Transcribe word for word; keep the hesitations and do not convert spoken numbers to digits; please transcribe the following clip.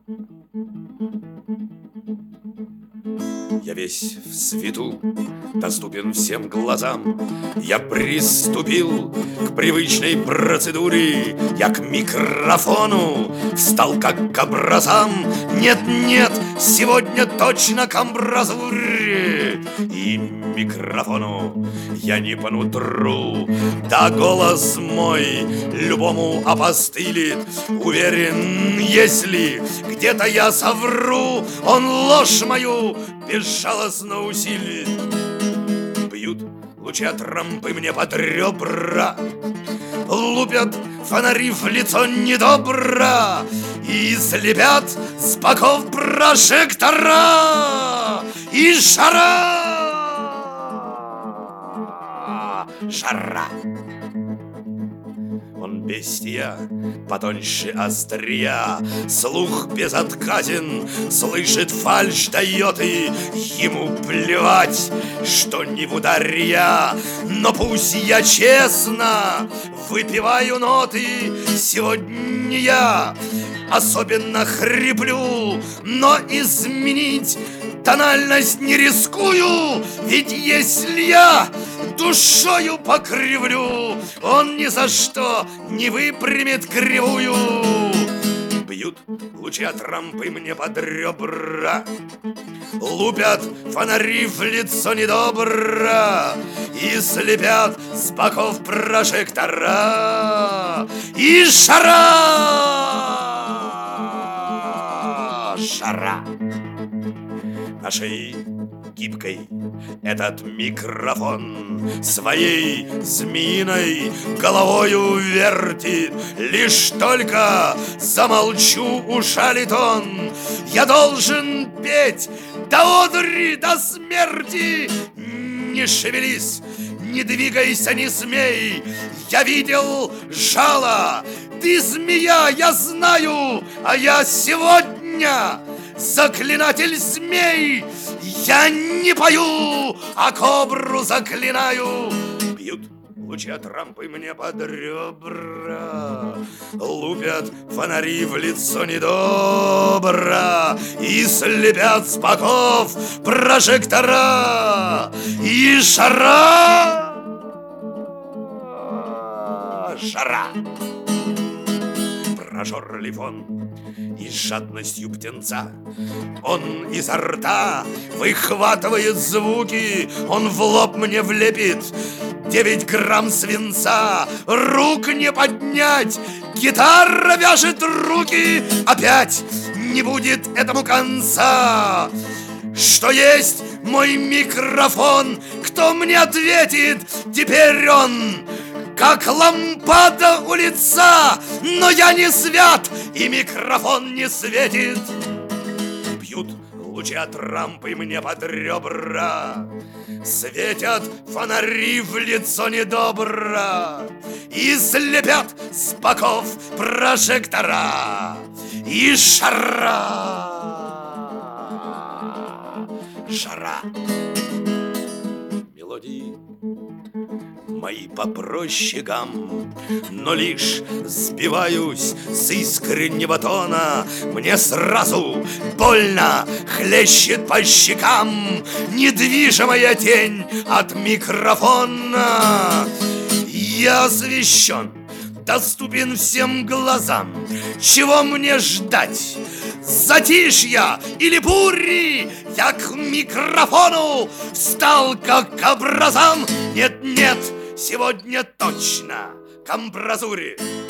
Я весь в свету, доступен всем глазам. Я приступил к привычной процедуре. Я к микрофону встал как к образам. Нет, нет, сегодня точно к амбразуре. И микрофону я не по нутру. Да голос мой любому опостылит. Уверен, если где-то я совру, он ложь мою безжалостно усилит. Бьют лучи от рампы мне под ребра, лупят фонари в лицо недобро и слепят с боков прожектора. И жара, жара. Он бестия, потоньше острия, слух безотказен, слышит фальшь, дает, и ему плевать, что не в ударе я. Но пусть я честно выпиваю ноты, сегодня я особенно хриплю, но изменить тональность не рискую, ведь если я душою покривлю, он ни за что не выпрямит кривую. Бьют лучи от рампы мне под ребра, лупят фонари в лицо недобро и слепят с боков прожектора. И жара, жара. На шее гибкой этот микрофон своей змеиной головою вертит. Лишь только замолчу, ушалит он. Я должен петь до одури, до смерти. Не шевелись, не двигайся, не смей. Я видел жало, ты змея, я знаю, а я сегодня заклинатель змей. Я не пою, а кобру заклинаю. Бьют лучи от рампы мне под ребра, лупят фонари в лицо недобро и слепят с боков прожектора. И жара, жара. Прожорлив он и с жадностью птенца, он изо рта выхватывает звуки, он в лоб мне влепит девять грамм свинца. Рук не поднять, гитара вяжет руки, опять не будет этому конца. Что есть мой микрофон, кто мне ответит? Теперь он как лампада у лица, но я не свят, и микрофон не светит. Бьют лучи от рампы мне под ребра, светят фонари в лицо недобро и слепят с боков прожектора. И жара, жара. Мелодии мои попроще гам, но лишь сбиваюсь с искреннего тона. Мне сразу больно хлещет по щекам недвижимая тень от микрофона. Я освещен, доступен всем глазам. Чего мне ждать? Затишья или бури? Я к микрофону встал как к образам. Нет, нет, сегодня точно к амбразуре.